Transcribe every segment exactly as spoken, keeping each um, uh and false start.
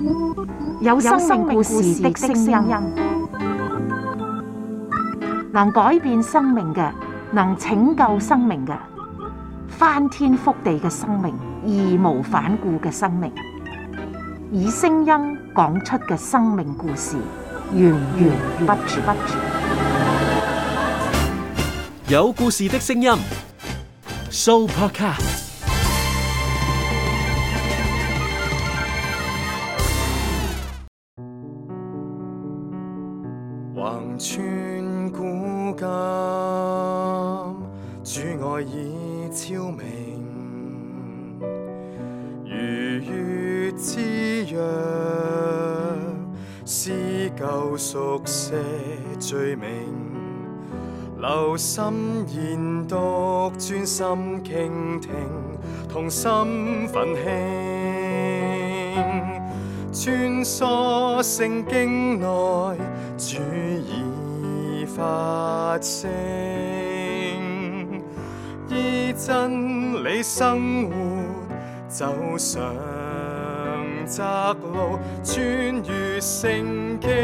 有生命故事的聲音，能改變生命嘅，能拯救生命嘅，翻天覆地嘅生命，義無反顧嘅生命，以聲音講出嘅生命故事，源源不絕。 有故事的聲音 ，Sooopodcast。 橫穿古今，主愛已超明，如月之約，撕舊熟寫罪名，留心研讀，專心傾聽，同心奮興，穿梭聖經內，主已發聲，依真理生活，走上窄路，穿越聖經。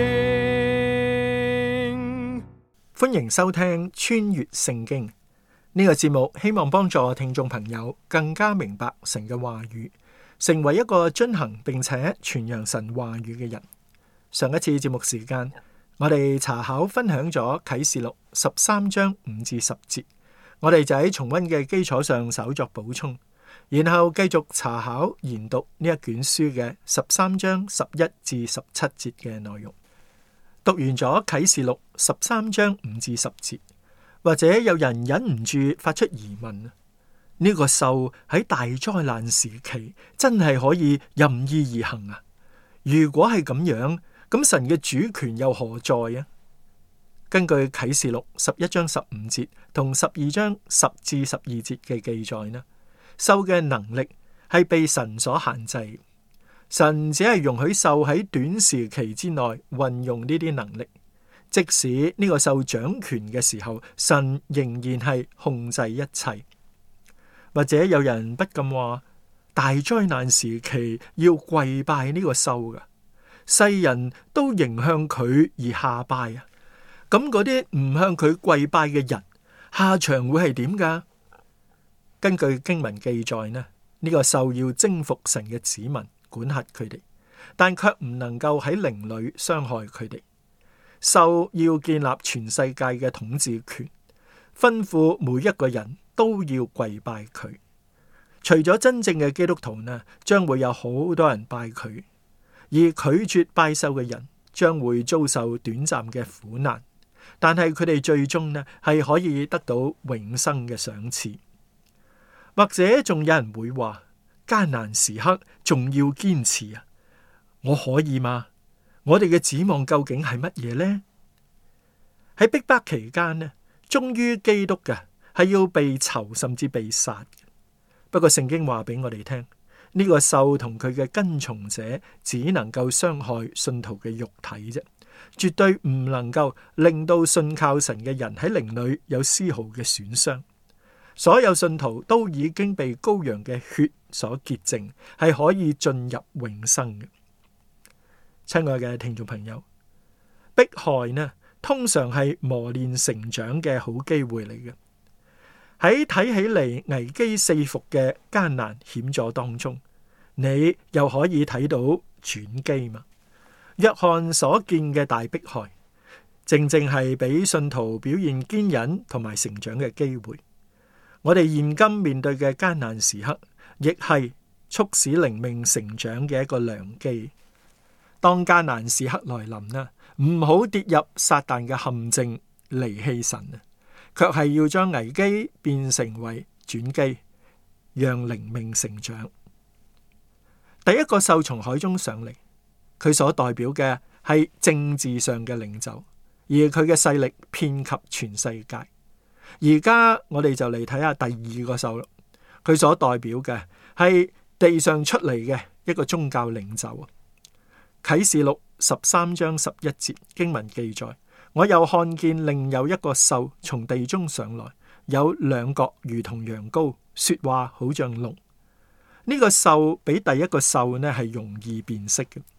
歡迎收聽穿越聖經呢個節目，希望幫助聽眾朋友更加明白神嘅話語，成為一個遵行並且傳揚神話語嘅人。上一次節目時間，我哋查考分享咗啟示錄十三章五至十節，我哋就喺重溫嘅基礎上稍作補充，然後繼續查考研讀呢一卷書嘅十三章十一至十七節嘅內容。讀完咗啟示錄十三章五至十節，或者有人忍唔住發出疑問：呢、這個獸喺大災難時期真係可以任意而行啊？如果係咁樣，咁神嘅主權又何在啊？根據啟示錄十一章十五節同十二章十至十二節嘅記載呢，獸嘅能力係被神所限制。神只係容許獸喺短時期之內運用呢啲能力，即使呢個獸掌權嘅時候，神仍然係控制一切。或者有人不禁話，大災難時期要跪拜呢個獸噶，世人都迎向佢而下拜啊！咁嗰啲唔向佢跪拜嘅人，下場會係點噶？根據經文記載呢，呢個獸要征服神嘅子民，管轄佢哋，但卻唔能夠喺靈裏傷害佢哋。獸要建立全世界嘅統治權，吩咐每一個人都要跪拜佢。除咗真正嘅基督徒呢，將會有好多人拜佢，而拒絕拜獸嘅人將會遭受短暫嘅苦難，但係佢哋最終呢係可以得到永生嘅賞賜。或者仲有人會話，艱難時刻仲要堅持啊？我可以嗎？我哋嘅指望究竟係乜嘢呢？喺逼迫期間呢，忠於基督嘅係要被囚甚至被殺。不過聖經話俾我哋聽，呢個獸同佢嘅跟從者只能夠傷害信徒嘅肉體啫，絕對唔能夠令到信靠神嘅人喺靈裏有絲毫嘅損傷。所有信徒都已經被羔羊嘅血所潔淨，係可以進入永生嘅。親愛嘅聽眾朋友，迫害呢，通常係磨練成長嘅好機會嚟嘅。喺睇起嚟危機四伏嘅艱難險阻當中，你又可以睇到轉機嘛？約翰所見嘅大迫害，正正係俾信徒表現堅忍同埋成長嘅機會。我哋現今面對嘅艱難時刻，亦係促使靈命成長嘅一個良機。當艱難時刻來臨啦，唔好跌入撒旦嘅陷阱，離棄神啊，卻係要將危機變成為轉機，讓靈命成長。第一個獸從海中上嚟，佢所代表嘅係政治上嘅領袖，而佢嘅勢力遍及全世界。而家我哋就嚟睇下第二個獸啦，佢所代表嘅係地上出嚟嘅一個宗教領袖啊。啟示錄十三章十一節經文記載，我又看見另有一個獸從地中上來，有兩角如同羊羔，說話好像龍。呢個獸比第一個獸呢係容易辨識嘅，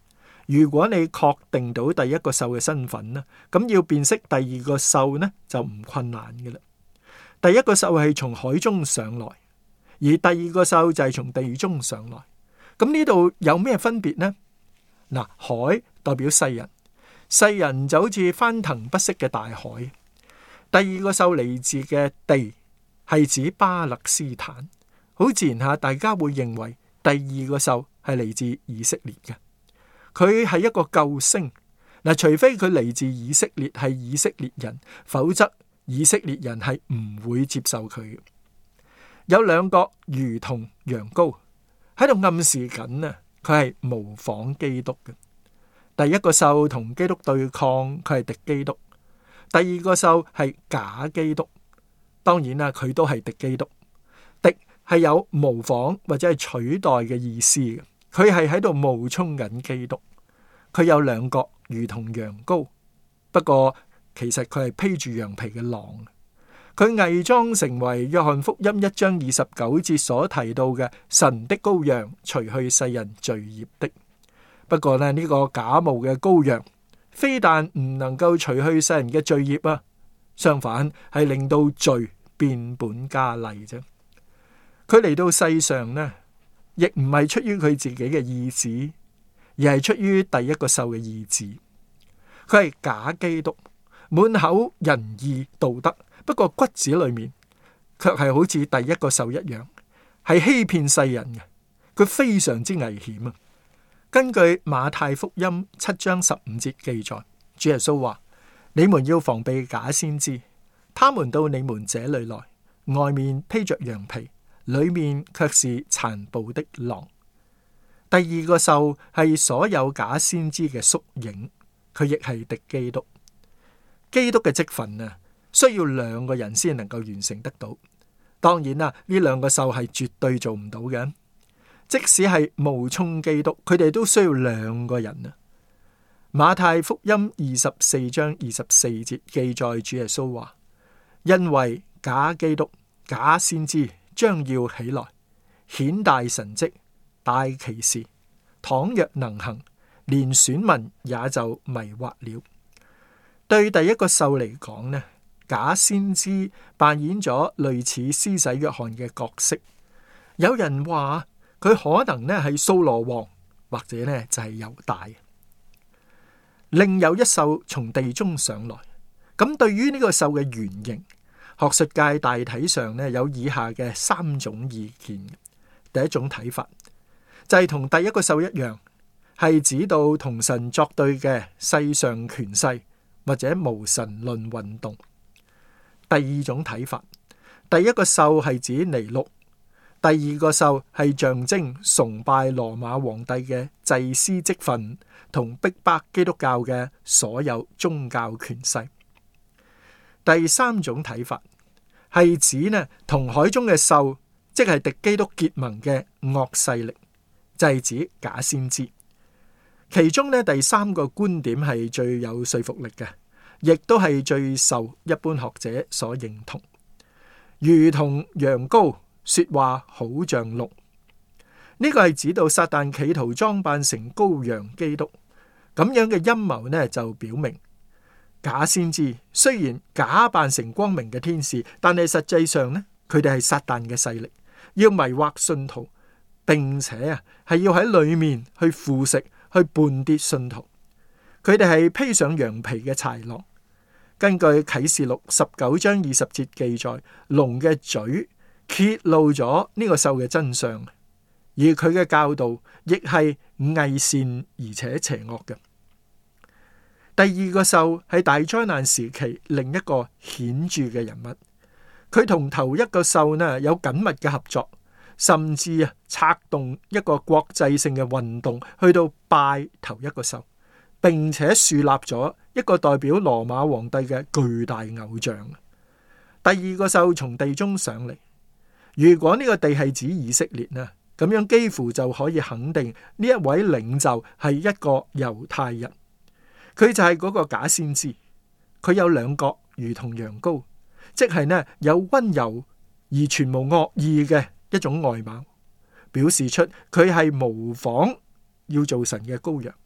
如果你確定到第一個獸嘅身份呢，咁要辨識第二個獸呢就唔困難嘅啦。第一個獸係從海中上來，而第二個獸就係從地中上來。咁呢度有咩分別呢？嗱，海代表世人，世人就好似翻騰不息嘅大海。第二個獸嚟自嘅地係指巴勒斯坦，好自然下大家會認為第二個獸係嚟自以色列嘅。佢係一個救星，嗱，除非佢嚟自以色列係以色列人，否則以色列人係唔會接受佢嘅。有兩角如同羊羔，喺度暗示緊啊，佢係模仿基督嘅。第一個獸同基督對抗，佢係敵基督；第二個獸係假基督。當然啦，佢都係敵基督。敵係有模仿或者係取代嘅意思嘅，佢係喺度冒充緊基督。佢有兩角如同羊羔，不過其實佢係披住羊皮嘅狼。佢偽裝成為約翰福音一章二十九節所提到嘅神的羔羊，除去世人罪孽的。不過呢，呢個假冒嘅羔羊非但唔能夠除去世人嘅罪孽啊，相反係令到罪變本加厲啫。佢嚟到世上呢，亦唔係出於佢自己嘅意志，而係出於第一個獸嘅意志。佢係假基督，滿口仁義道德，不過骨子裏面卻係好似第一個獸一樣，係欺騙世人嘅。佢非常之危險啊！根據馬太福音七章十五節記載，主耶穌話：你們要防備假先知，他們到你們這裏來，外面披着羊皮，裏面卻是殘暴的狼。第二個獸係所有假先知嘅縮影，佢亦係敵基督。基督嘅職分啊，需要兩個人先能夠完成得到。當然啦，呢兩個獸係絕對做唔到嘅。即使係冒充基督，佢哋都需要兩個人啊。馬太福音二十四章二十四節記載，主耶穌話：因為假基督、假先知將要起來，顯大神蹟、大奇事，倘若能行，連選民也就迷惑了。對第一個獸嚟講呢，假先知扮演咗類似施洗約翰嘅角色。有人話佢可能呢係掃羅王，或者呢就係猶大。另有一獸從地中上來。咁對於呢個獸嘅原型，學術界大體上呢有以下嘅三種意見。第一種睇法就係同第一個獸一樣，係指到同神作對嘅世上權勢或者無神論運動。第二種睇法，第一個獸係指尼祿。第二個獸係象徵崇拜羅馬皇帝嘅祭司職分，同逼迫基督教嘅所有宗教權勢。第三種睇法係指呢同海中嘅獸，即係敵基督結盟嘅惡勢力，就係指假先知。其中呢第三個觀點係最有說服力嘅，亦都係最受一般學者所認同。如同羊羔，說話好像鹿，呢個係指到撒旦企圖裝扮成羔羊基督，咁樣嘅陰謀呢就表明假先知雖然假扮成光明嘅天使，但係實際上呢，佢哋係撒旦嘅勢力，要迷惑信徒，並且啊係要喺裏面去腐蝕、去絆跌信徒。佢哋係披上羊皮嘅豺狼。根據啟示錄十九章二十節記載，龍嘅嘴揭露咗呢個獸嘅真相，而佢嘅教導亦係偽善而且邪惡嘅。第二個獸係大災難時期另一個顯著嘅人物，佢同頭一個獸呢有緊密嘅合作，甚至啊策動一個國際性嘅運動去到拜頭一個獸，並且樹立咗一個代表羅馬皇帝嘅巨大偶像。第二個獸從地中上嚟。如果呢個地係指以色列呢，咁樣幾乎就可以肯定呢一位領袖係一個猶太人，佢就係嗰個假先知。佢有兩角如同羊羔，即係呢有溫柔而全無惡意嘅一種外貌，表示出佢係模仿要做神嘅羔羊，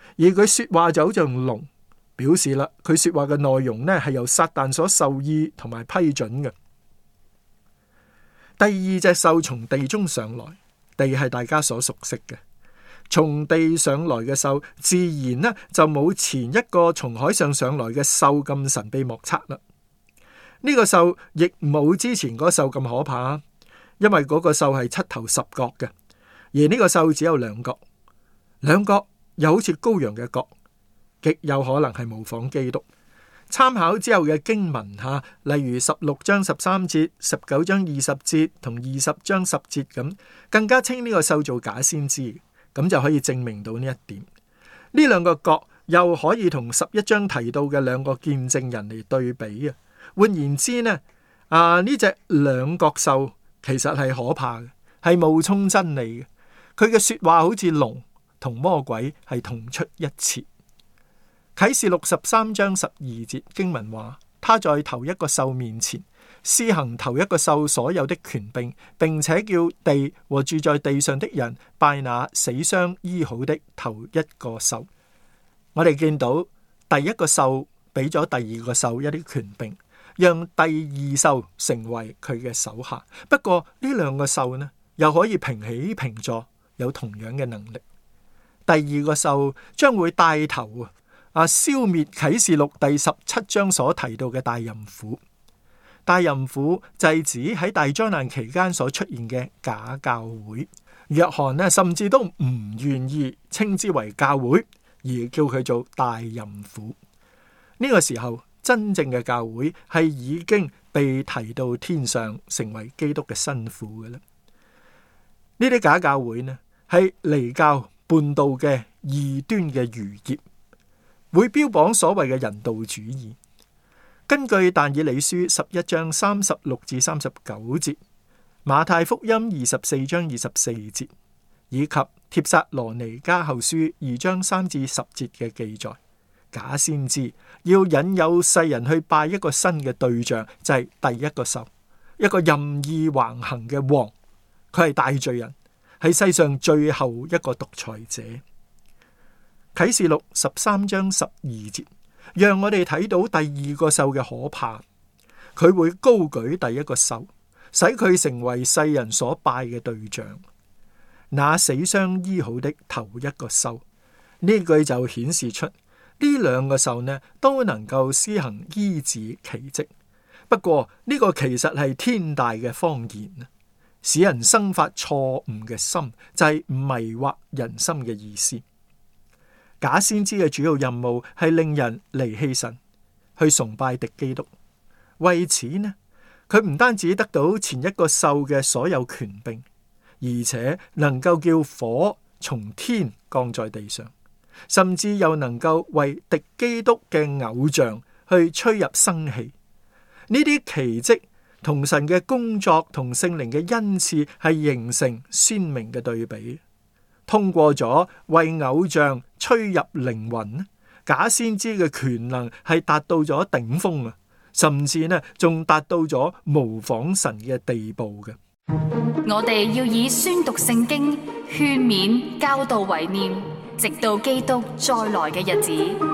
而佢說話就好像龍，表示啦佢說話嘅內容呢係由撒旦所授意同埋批准嘅。第二隻獸從地中上來，地係大家所熟悉嘅，從地上來嘅獸自然呢就冇前一個從海上上來嘅獸咁神秘莫測啦。呢個獸亦冇之前嗰個獸咁可怕，因為嗰個獸係七頭十角嘅，而呢個獸只有兩角，兩角又好似羔羊嘅角，極有可能係模仿基督。參考之後嘅經文吓，例如十六章十三節、十九章二十節同二十章十節咁，更加稱呢個獸做假先知，咁就可以證明到呢一點。呢兩個角又可以同十一章提到嘅兩個見證人嚟對比啊。換言之呢，啊呢隻兩角獸其實係可怕嘅，係冒充真理嘅。佢嘅說話好似龍，同魔鬼係同出一轍。啟示錄十三章十二節經文話，他在頭一個獸面前施行頭一個獸所有的權柄，並且叫地和住在地上的人拜那死傷醫好的頭一個獸。我哋見到第一個獸俾咗第二個獸一啲權柄，讓第二獸成為佢嘅手下。不過呢兩個獸呢，又可以平起平坐，有同樣嘅能力。第二個獸將會帶頭啊！啊！消滅啟示錄第十七章所提到嘅大淫婦，大淫婦就係指喺大災難期間所出現嘅假教會。約翰呢，甚至都唔願意稱之為教會，而叫佢做大淫婦。呢個時候，真正嘅教會係已經被提到天上，成為基督嘅新婦嘅啦。呢啲假教會呢，係離教叛道嘅異端嘅餘孽。會標榜所謂嘅人道主義。根據但以理書十一章三十六至三十九節，馬太福音二十四章二十四節，以及帖撒羅尼迦後書二章三至十節嘅記載，假先知要引誘世人去拜一個新嘅對象，就係、是、第一個獸，一個任意橫行嘅王，佢係大罪人，係世上最後一個獨裁者。啟示錄十三章十二節，讓我哋睇到第二個獸嘅可怕。佢會高舉第一個獸，使佢成為世人所拜嘅對象。那死傷醫好的頭一個獸，呢句就顯示出呢兩個獸呢都能夠施行醫治奇蹟。不過呢、這個其實係天大嘅謊言，使人生發錯誤嘅心，就係、是、迷惑人心嘅意思。假先知嘅主要任務係令人離棄神，去崇拜敵基督。為此呢，佢唔單止得到前一個獸嘅所有權柄，而且能夠叫火從天降在地上，甚至又能夠為敵基督嘅偶像去吹入生氣。呢啲奇蹟同神嘅工作同聖靈嘅恩賜係形成鮮明嘅對比。通過咗為偶像吹入靈魂，假先知嘅權能係達到咗頂峰啊，甚至呢仲達到咗模仿神嘅地步嘅。 我哋要以宣讀聖經、勸勉、教導為念，直到基督再來嘅日子。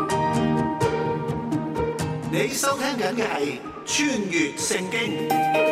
你收聽緊嘅係穿越聖經。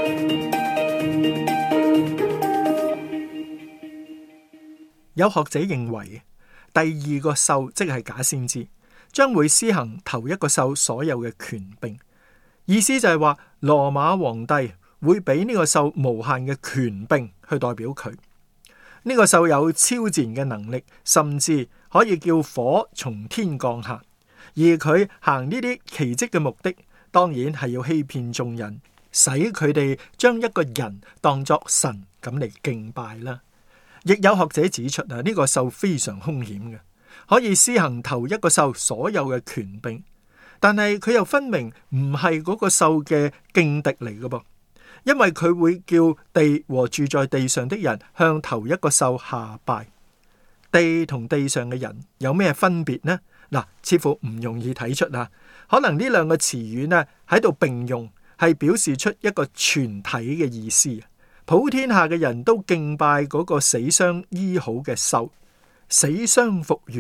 有學者認為，第二個獸即係假先知，將會施行頭一個獸所有嘅權柄。意思就係話，羅馬皇帝會俾呢個獸無限嘅權柄去代表佢。呢個獸有超自然嘅能力，甚至可以叫火從天降下。而佢行呢啲奇蹟嘅目的，當然係要欺騙眾人，使佢哋將一個人當作神咁嚟敬拜啦。亦有學者指出啊，呢個獸非常兇險嘅，可以施行頭一個獸所有嘅權柄，但係佢又分明唔係嗰個獸嘅勁敵嚟嘅噃，因為佢會叫地和住在地上的人向頭一個獸下拜。地同地上嘅人有咩分別呢？嗱，似乎唔容易睇出啊。可能呢兩個詞語呢喺度並用，係表示出一個全體嘅意思。普天下嘅人都敬拜嗰個死傷醫好嘅獸，死傷復原，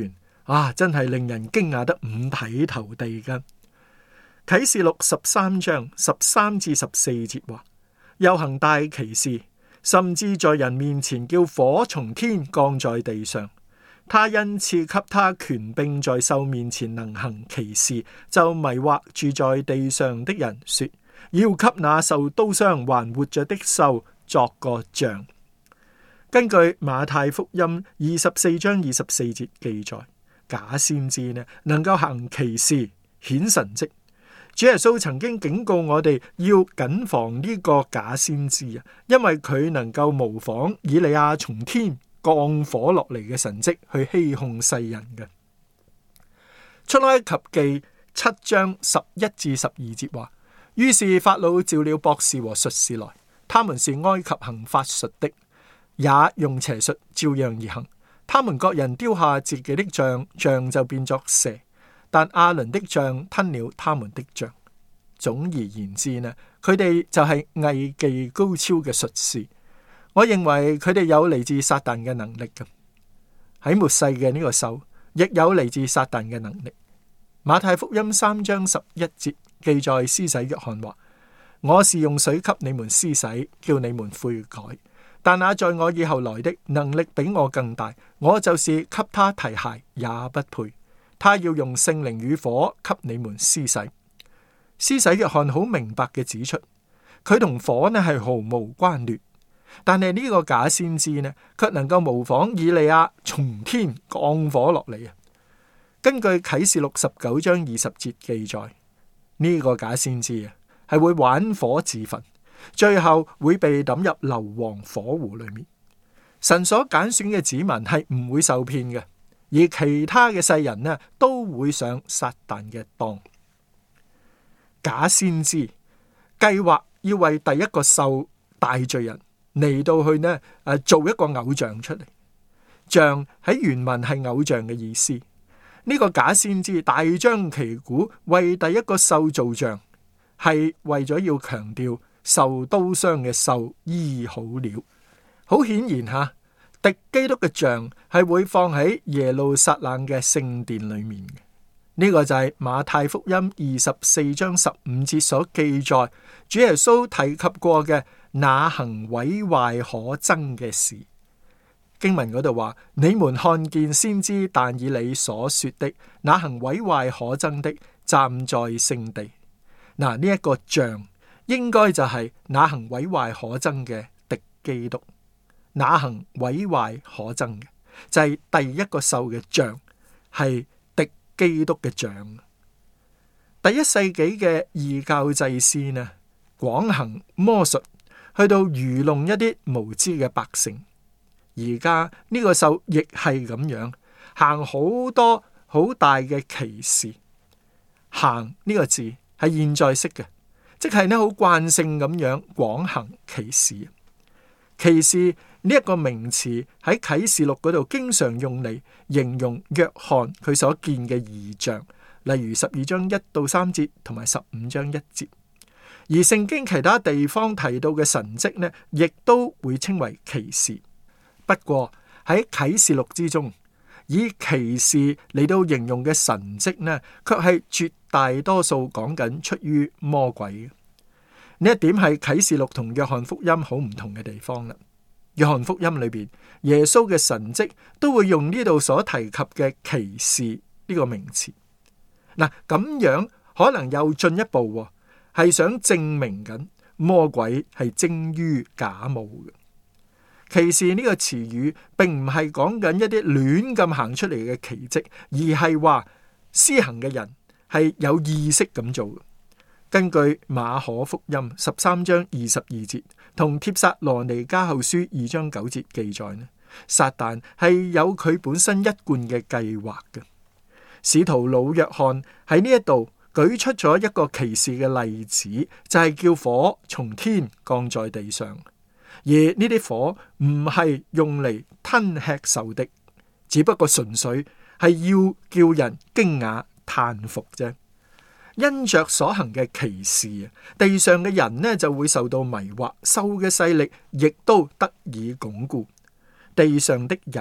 啊，真係令人驚訝得五體投地噶。啟示錄十三章十三至十四節話，又行大奇事，甚至在人面前叫火從天降在地上。他因賜給他權柄在獸面前能行奇事，就迷惑住在地上的人，說要給那受刀傷還活着的獸作個像。根據馬太福音二十四章二十四節記載，假先知呢能夠行奇事顯神蹟。主耶穌曾經警告我哋要謹防呢個假先知啊，因為佢能夠模仿以利亞從天降火落嚟嘅神蹟去欺哄世人嘅。出埃及記七章十一至十二節話，於是法老召了博士和術士來，他們是埃及行法術的，也用邪術照樣而行。他們各人丟下自己的杖，杖就變作蛇，但亞倫的杖吞了他們的杖。總而言之呢，佢哋就係藝技高超嘅術士。我認為佢哋有嚟自撒旦嘅能力嘅。喺末世嘅呢個獸，亦有嚟自撒旦嘅能力。馬太福音三章十一節記載，施洗約翰話：我是用水給你們施洗，叫你們悔改。但那在我以後來的，能力比我更大，我就是給他提鞋也不配。他要用聖靈與火給你們施洗。施洗約翰好明白嘅指出，佢同火呢係毫無關聯。但係呢個假先知呢，卻能夠模仿以利亞從天降火落嚟啊！根據啟示錄十九章二十節記載，呢、這個假先知啊係會玩火自焚，最後會被抌入硫磺火湖裏面。神所揀選嘅子民係唔會受騙嘅，而其他嘅世人呢都會上撒旦嘅當。假先知計劃要為第一個獸大罪人嚟到去呢誒做一個偶像出嚟，像喺原文係偶像嘅意思。呢、這個假先知大張旗鼓為第一個獸造像，係為咗要強調受刀傷嘅獸醫好了。好顯然吓，敵基督嘅像係會放喺耶路撒冷嘅聖殿裏面嘅。呢、這個就係馬太福音二十四章十五節所記載，主耶穌提及過嘅那行毀壞可憎嘅事。經文嗰度話：你們看見先知但以理所說的那行毀壞可憎的站在聖地。嗱，呢一個像應該就係那行毀壞可憎嘅敵基督。那行毀壞可憎嘅就係、是、第一個獸嘅像，係敵基督嘅像。第一世紀嘅異教祭司呢，廣行魔術，去到愚弄一啲無知嘅百姓。而家呢個獸亦係咁樣行好多好大嘅奇事。行呢個字係現在式嘅，即係呢好慣性咁樣廣行奇事。奇事呢一個名詞喺啟示錄嗰度經常用嚟形容約翰佢所見嘅異象，例如十二章一到三節同埋十五章一節。而聖經其他地方提到嘅神蹟呢，亦都會稱為奇事。不過喺啟示錄之中，以奇事嚟到形容嘅神蹟呢，卻係絕大多數講緊出於魔鬼嘅。呢一點係啟示錄同約翰福音好唔同嘅地方啦。約翰福音裏邊，耶穌嘅神蹟都會用呢度所提及嘅奇事呢個名詞。嗱，咁樣可能又進一步，係想證明緊魔鬼係精於假冒嘅。奇事呢個詞語並唔係講緊一啲亂咁行出嚟嘅奇蹟，而係話施行嘅人係有意識咁做。根據馬可福音十三章二十二節同帖撒羅尼迦後書二章九節記載呢，撒旦係有佢本身一貫嘅計劃嘅。使徒老約翰喺呢一度舉出咗一個奇事嘅例子，就係、是、叫火從天降在地上。而呢啲火唔係用嚟吞吃仇敵，只不過純粹係要叫人驚訝嘆服啫。因着所行嘅奇事啊，地上嘅人呢就會受到迷惑，獸嘅勢力亦都得以鞏固。地上的人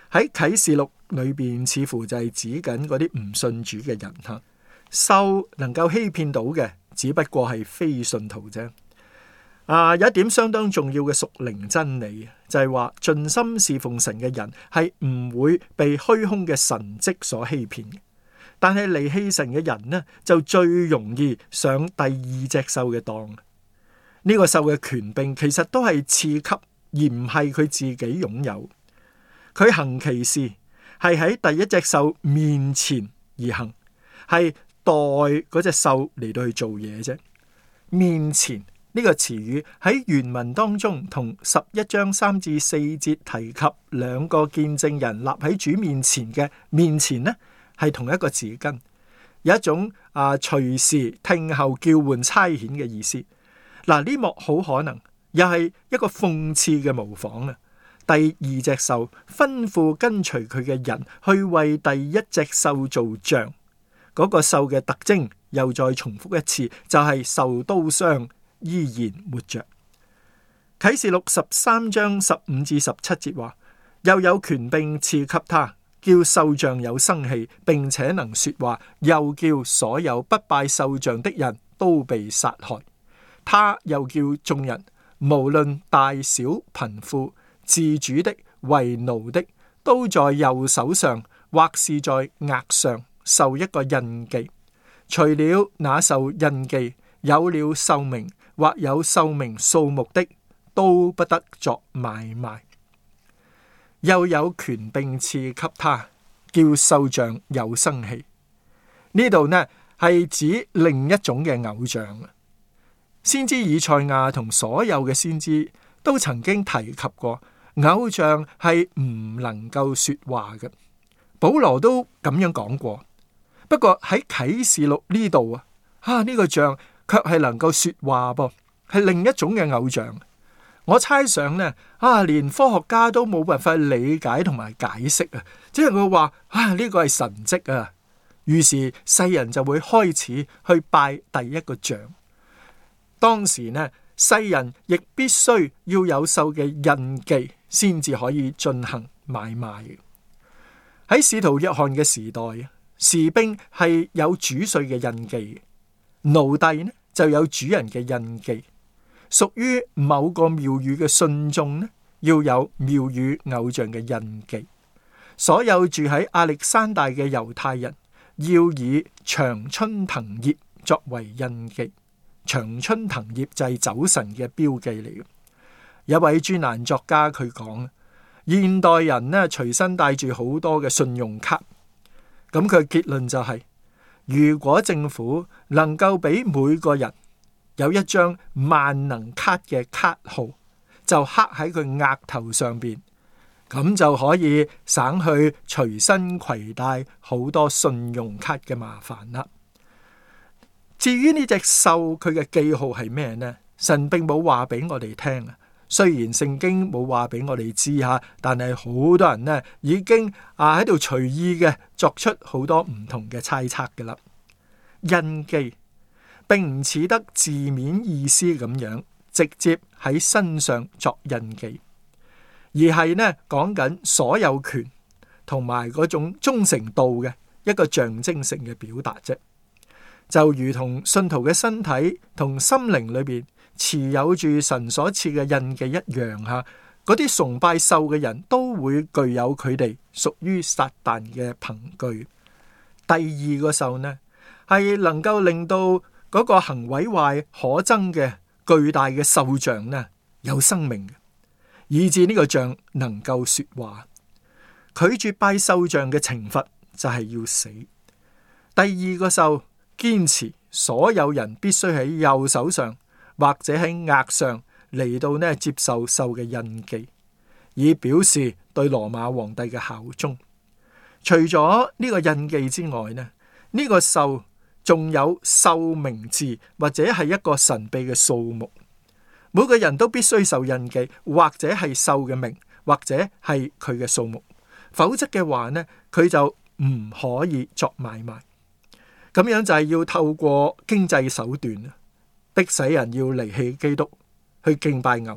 喺啟示錄裏邊，似乎就係指緊嗰啲唔信主嘅人吓。獸能夠欺騙到嘅，只不過係非信徒啫。啊，有一點相當重要嘅屬靈真理，就係話盡心侍奉神嘅人係唔會被虛空嘅神蹟所欺騙嘅。但係離棄神嘅人呢，就最容易上第二隻獸嘅當。呢個獸嘅權柄其實都係賜給，而唔係佢自己擁有。佢行其事係喺第一隻獸面前而行，係代嗰隻獸嚟到去做嘢啫。面前呢個詞語喺原文當中同十一章三至四節提及兩個見證人立喺主面前嘅面前呢，係同一個字根，有一種啊隨時聽候叫喚差遣嘅意思。嗱，呢幕好可能又係一個諷刺嘅模仿啊！第二隻獸吩咐跟隨佢嘅人去為第一隻獸做像，嗰、那個獸嘅特徵又再重複一次，就係、是、受刀傷依然活着。啟示錄十三章十五至十七節話，又有權柄賜給他，叫獸像有生氣，並且能說話，又叫所有不拜獸像的人都被殺害。他又叫眾人，無論大小貧富、自主的、為奴的，都在右手上或是在額上受一個印記。除了那受印記、有了獸名或有獸名數目的，都不得作買賣。又有權柄賜給他，叫獸像有生氣。呢度呢係指另一種嘅偶像。先知以賽亞同所有嘅先知都曾經提及過，偶像係唔能夠說話嘅。保羅都咁樣講過。不過喺啟示錄呢度啊，啊呢、這個像卻係能夠說話噃，係另一種嘅偶像。我猜想呢，啊連科學家都冇辦法理解同埋解釋啊，只係佢話啊呢、這個係神蹟啊。於是世人就會開始去拜第一個像。當時呢，世人亦必須要有獸嘅印記，先至可以進行買賣。喺使徒約翰嘅時代，士兵係有主帥嘅印記，奴隸呢就有主人嘅印記。屬於某個廟宇嘅信眾呢，要有廟宇偶像嘅印記。所有住喺亞歷山大嘅猶太人，要以長春藤葉作為印記。長春藤葉就係酒神嘅標記嚟嘅。有位專欄作家佢講，現代人呢隨身帶住好多嘅信用卡，咁佢結論就係、是，如果政府能夠俾每個人有一張萬能卡嘅卡號，就刻喺佢額頭上邊，咁就可以省去隨身攜帶好多信用卡嘅麻煩啦。至於呢隻獸佢嘅記號係咩呢？神並冇話俾我哋聽啊。雖然聖經冇話俾我哋知吓，但係好多人呢已經啊喺度隨意嘅作出好多唔同嘅猜測嘅啦。印記並唔似得字面意思咁樣直接喺身上作印記，而係呢講緊所有權同埋嗰種忠誠度嘅一個象徵性嘅表達啫。就如同信徒嘅身體同心靈裏邊持有住神所賜嘅印記一樣吓，嗰啲崇拜獸嘅人都會具有佢哋屬於撒旦嘅憑據。第二個獸呢，係能夠令到嗰個行毀壞可憎嘅巨大嘅獸像呢有生命，以致呢個像能夠說話。拒絕拜獸像嘅懲罰就係要死。第二個獸堅持所有人必須喺右手上或者喺額上嚟到呢接受獸嘅印記，以表示對羅馬皇帝嘅效忠。除咗呢個印記之外呢，呢、呢個獸仲有獸名字或者係一個神秘嘅數目。每個人都必須受印記，或者係獸嘅名，或者係佢嘅數目，否則嘅話呢，佢就唔可以作買賣。咁樣就係要透過經濟手段，逼使人要離棄基督，去敬拜偶像，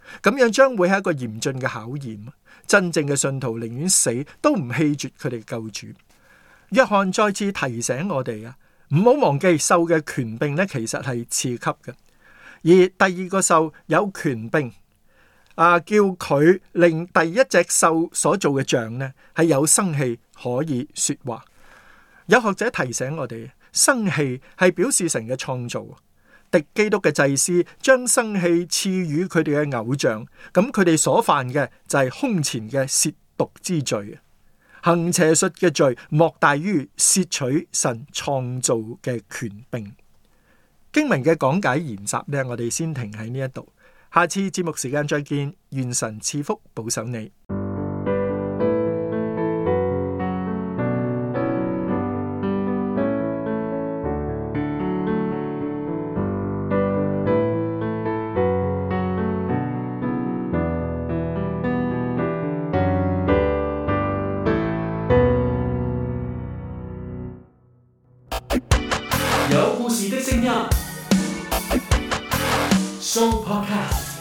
咁樣將會係一個嚴峻嘅考驗。真正嘅信徒寧願死都唔棄絕佢哋救主。約翰再次提醒我哋啊，唔好忘記獸嘅權柄呢，其實係次級嘅。而第二個獸有權柄啊，叫佢令第一隻獸所做嘅像呢係有生氣，可以說話。有學者提醒我哋，生氣係表示神嘅創造。敵基督嘅祭司將生氣賜予佢哋嘅偶像，咁佢哋所犯嘅就係空前嘅褻瀆之罪。行邪術嘅罪莫大於竊取神創造嘅權柄。經文嘅講解研習呢，我哋先停喺呢一度，下次節目時間再見，願神賜福保守你。 有故事的聲音，Show Podcast。